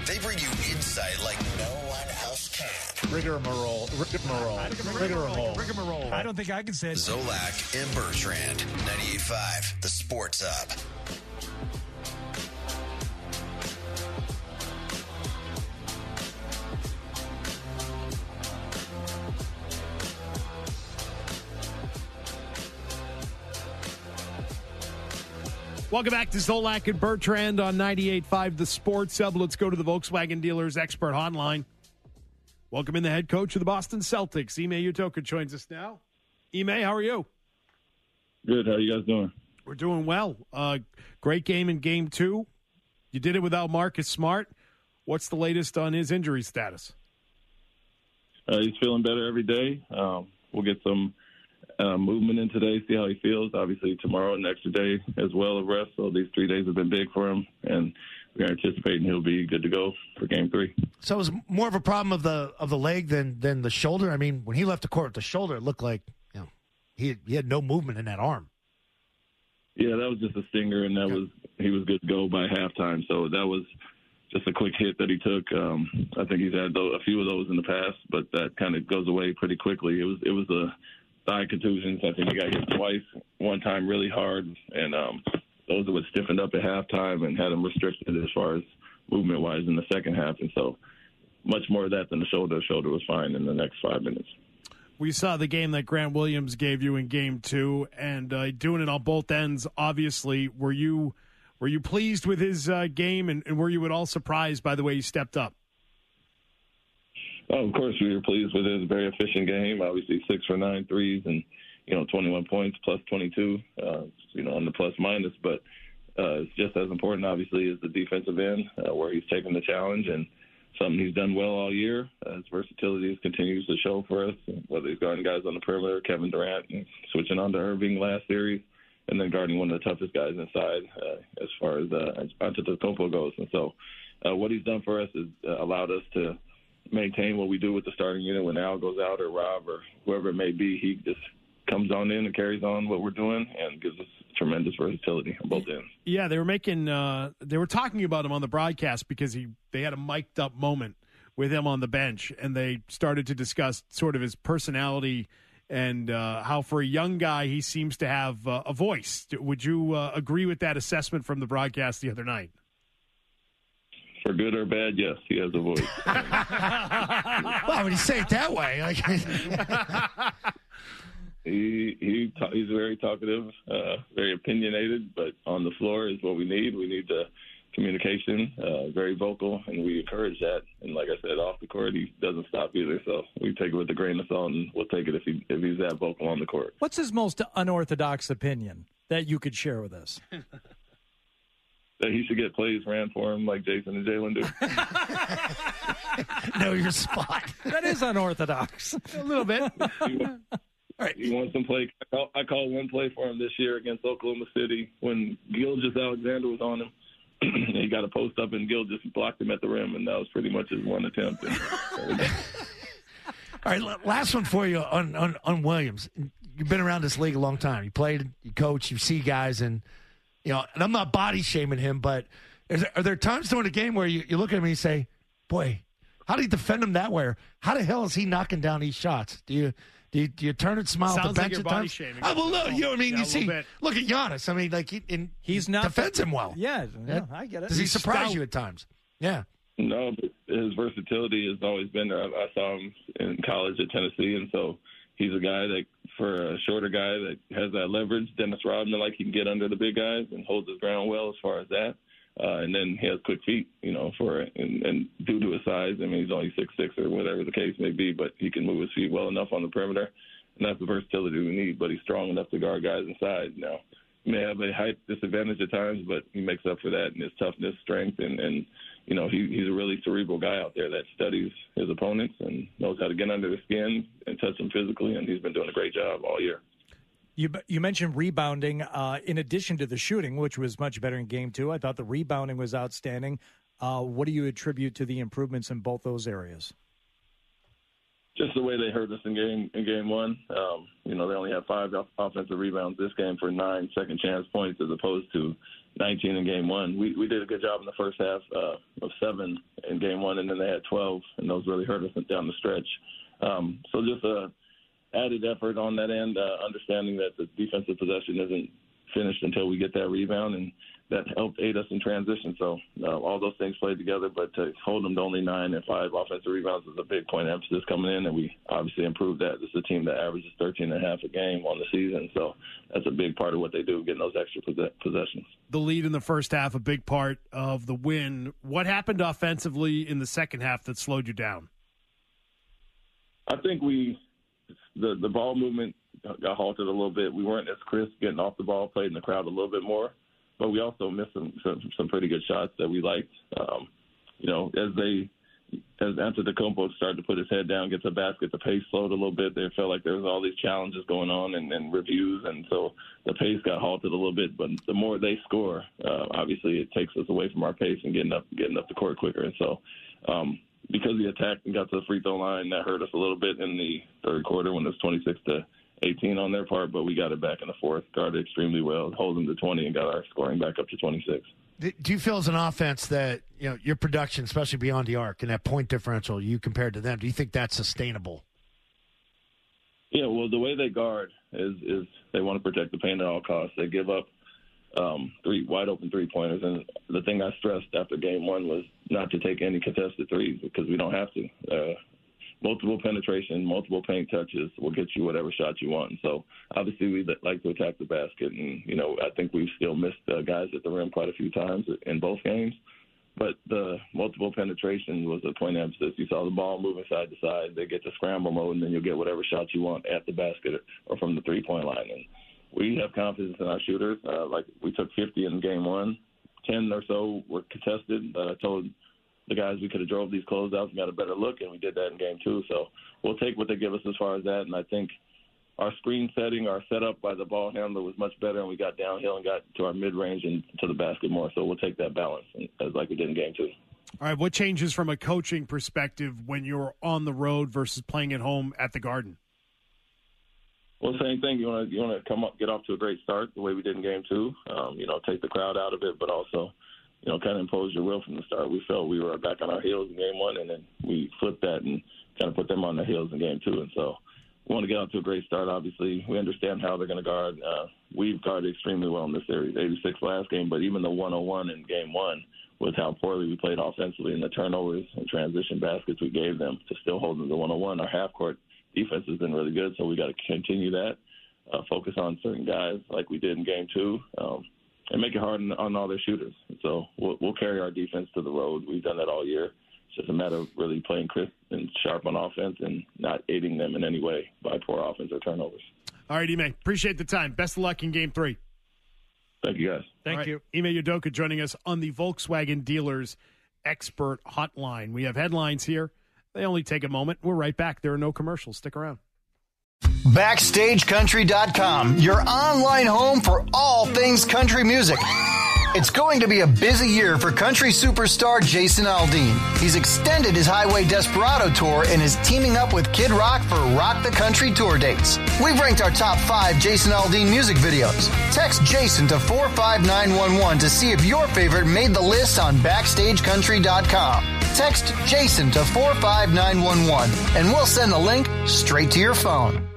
They bring you insight like no one else can. Rigmarole. I don't think I can say it. Zolak and Bertrand, 98.5, The Sports Hub. Welcome back to Zolak and Bertrand on 98.5 The Sports Hub. Let's go to the Volkswagen Dealers Expert Hotline. Welcome in the head coach of the Boston Celtics, Ime Udoka, joins us now. Ime, how are you? Good. How are you guys doing? We're doing well. Great game in Game 2. You did it without Marcus Smart. What's the latest on his injury status? He's feeling better every day. We'll get some movement in today, see how he feels. Obviously, tomorrow, an extra day as well of rest. So these 3 days have been big for him, and we're anticipating he'll be good to go for Game 3. So it was more of a problem of the leg than the shoulder. I mean, when he left the court with the shoulder, it looked like he had no movement in that arm. Yeah, that was just a stinger, and he was good to go by halftime. So that was just a quick hit that he took. I think he's had a few of those in the past, but that kind of goes away pretty quickly. It was a thigh contusions. I think he got hit twice, one time really hard, and those that were stiffened up at halftime and had him restricted as far as movement-wise in the second half. And so much more of that than the shoulder. The shoulder was fine in the next 5 minutes. We saw the game that Grant Williams gave you in Game 2, and doing it on both ends, obviously. Were you pleased with his game, and were you at all surprised by the way he stepped up? Oh, of course, we were pleased with his very efficient game. Obviously, 6 for 9 threes and 21 points plus 22. On the plus minus, but it's just as important, obviously, as the defensive end where he's taken the challenge and something he's done well all year. His versatility continues to show for us, whether he's guarding guys on the perimeter, Kevin Durant, and switching on to Irving last series, and then guarding one of the toughest guys inside as far as Antetokounmpo goes. And so, what he's done for us is allowed us to maintain what we do with the starting unit when Al goes out or Rob or whoever it may be. He just comes on in and carries on what we're doing and gives us tremendous versatility on both ends. Yeah, they were talking about him on the broadcast because they had a mic'd up moment with him on the bench, and they started to discuss sort of his personality and how for a young guy he seems to have a voice. Would you agree with that assessment from the broadcast the other night? For good or bad, yes, he has a voice. Well, when you say it that way, he's very talkative, very opinionated, but on the floor is what we need. We need the communication, very vocal, and we encourage that. And like I said, off the court, he doesn't stop either. So we take it with a grain of salt, and we'll take it if he's that vocal on the court. What's his most unorthodox opinion that you could share with us? That he should get plays ran for him like Jason and Jalen do. Know your spot. That is unorthodox. A little bit. He wants some play. I called one play for him this year against Oklahoma City when Gilgeous-Alexander was on him. He got a post up, and Gil just blocked him at the rim, and that was pretty much his one attempt. All right, last one for you on Williams. You've been around this league a long time. You played, you coach, you see guys, and and I'm not body shaming him, but are there times during the game where you look at him and you say, boy, how do you defend him that way? Or how the hell is he knocking down these shots? Do you turn and smile at the bench like at body times? shaming. Well, no, you know what I mean? Yeah, you see, look at Giannis. I mean, like he's not defends him well. Yeah, I get it. Does he surprise you at times? Yeah. No, but his versatility has always been there. I saw him in college at Tennessee, and so he's a guy that, for a shorter guy that has that leverage, Dennis Rodman, like he can get under the big guys and holds his ground well as far as that. And then he has quick feet, and due to his size, I mean, he's only 6'6" or whatever the case may be, but he can move his feet well enough on the perimeter, and that's the versatility we need. But he's strong enough to guard guys inside. Now, he may have a height disadvantage at times, but he makes up for that in his toughness, strength, and he's a really cerebral guy out there that studies his opponents and knows how to get under the skin and touch them physically, and he's been doing a great job all year. You mentioned rebounding in addition to the shooting, which was much better in Game 2. I thought the rebounding was outstanding. What do you attribute to the improvements in both those areas? Just the way they hurt us in game one. They only had 5 offensive rebounds this game for 9 second chance points as opposed to 19 in game one. We did a good job in the first half of 7 in game one, and then they had 12, and those really hurt us down the stretch. So just a added effort on that end, understanding that the defensive possession isn't finished until we get that rebound, and that helped aid us in transition. So all those things played together, but to hold them to only 9 and 5 offensive rebounds is a big point of emphasis coming in, and we obviously improved that. This is a team that averages 13.5 a game on the season, so that's a big part of what they do, getting those extra possessions. The lead in the first half, a big part of the win. What happened offensively in the second half that slowed you down? I think the ball movement got halted a little bit. We weren't as crisp getting off the ball, played in the crowd a little bit more. But we also missed some pretty good shots that we liked. As Antetokounmpo started to put his head down, get to the basket, the pace slowed a little bit. They felt like there was all these challenges going on and reviews, and so the pace got halted a little bit. But the more they score, obviously it takes us away from our pace and getting up the court quicker. And so because he attacked and got to the free throw line, that hurt us a little bit in the third quarter when it was 26-18 on their part, but we got it back in the fourth, guarded extremely well, held them to 20, and got our scoring back up to 26. Do you feel as an offense that your production, especially beyond the arc, and that point differential you compared to them, do you think that's sustainable? Yeah, well, the way they guard is they want to protect the paint at all costs. They give up 3 wide open 3-pointers, and the thing I stressed after game one was not to take any contested threes because we don't have to. Multiple penetration, multiple paint touches will get you whatever shot you want. And so obviously we like to attack the basket, and I think we've still missed guys at the rim quite a few times in both games. But the multiple penetration was a point of emphasis. You saw the ball moving side to side. They get to scramble mode, and then you'll get whatever shot you want at the basket or from the 3-point line. And we have confidence in our shooters. Like we took 50 in game one. 10 or so were contested. I told the guys we could have drove these closeouts and got a better look, and we did that in game two. So we'll take what they give us as far as that. And I think our screen setting, our setup by the ball handler was much better, and we got downhill and got to our mid-range and to the basket more. So we'll take that balance as like we did in game two. All right, what changes from a coaching perspective when you're on the road versus playing at home at the Garden? Well, same thing. You want to come up, get off to a great start the way we did in game two. Take the crowd out of it, but also kind of impose your will from the start. We felt we were back on our heels in game one, and then we flipped that and kind of put them on their heels in game two. And so we want to get out to a great start, obviously. We understand how they're going to guard. We've guarded extremely well in this series, 86 last game, but even the 101 in game one was how poorly we played offensively in the turnovers and transition baskets we gave them to still hold them to 101. Our half-court defense has been really good, so we got to continue that, focus on certain guys like we did in game two, and make it hard on all their shooters. So we'll carry our defense to the road. We've done that all year. It's just a matter of really playing crisp and sharp on offense and not aiding them in any way by poor offense or turnovers. All right, Ime, appreciate the time. Best of luck in game 3. Thank you, guys. Thank you. Ime Udoka joining us on the Volkswagen Dealers Expert Hotline. We have headlines here. They only take a moment. We're right back. There are no commercials. Stick around. BackstageCountry.com, your online home for all things country music. It's going to be a busy year for country superstar Jason Aldean. He's extended his Highway Desperado tour and is teaming up with Kid Rock for Rock the Country tour dates. We've ranked our top 5 Jason Aldean music videos. Text Jason to 45911 to see if your favorite made the list on BackstageCountry.com. Text Jason to 45911 and we'll send the link straight to your phone.